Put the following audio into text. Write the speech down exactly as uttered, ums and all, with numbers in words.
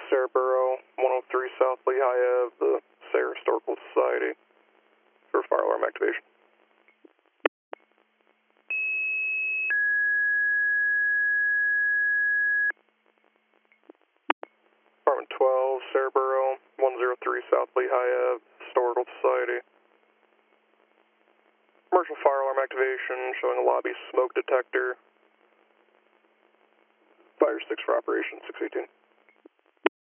Sarahboro, one oh three South Lehigh Ave, the Sarah Historical Society, for fire alarm activation. Apartment twelve, Sarahboro, one oh three South Lehigh Ave, Historical Society. Commercial fire alarm activation, showing a lobby smoke detector. Fire six for operation, six eighteen.